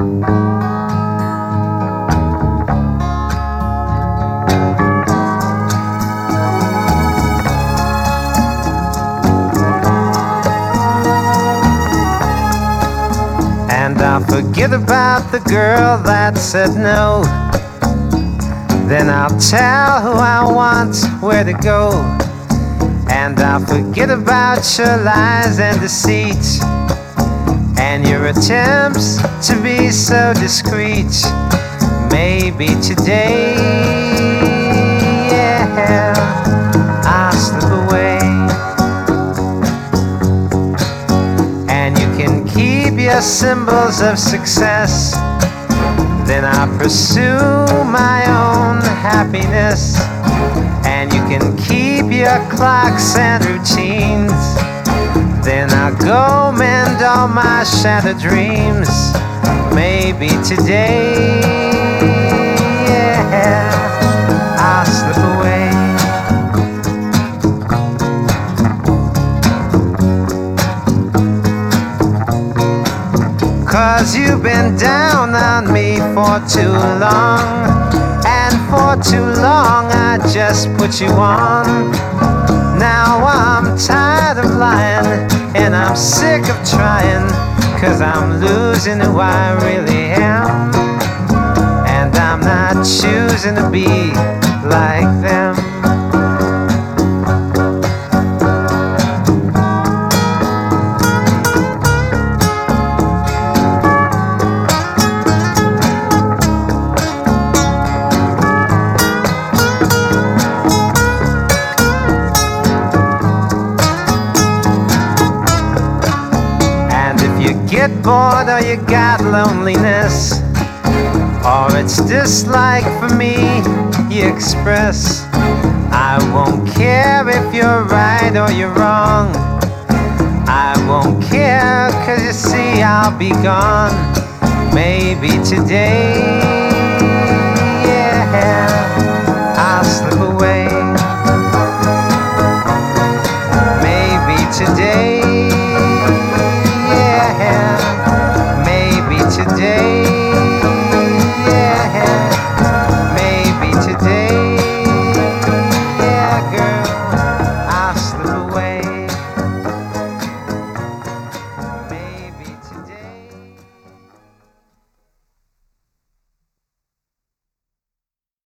And I'll forget about the girl that said no. Then I'll tell who I want where to go. And I'll forget about your lies and deceit, and your attempts to be so discreet. Maybe today, yeah, I'll slip away, and you can keep your symbols of success. Then I'll pursue my own happiness, and you can keep your clocks and routines. Then I'll go mend all my shattered dreams. Maybe today, yeah, I'll slip away. Cause you've been down on me for too long, and for too long I just put you on. Now I'm tired of lying, and I'm sick of trying, cause I'm losing who I really am, and I'm not choosing to be like them. Get bored or you got loneliness, or it's dislike for me you express, I won't care if you're right or you're wrong. I won't care, cause you see I'll be gone. Maybe today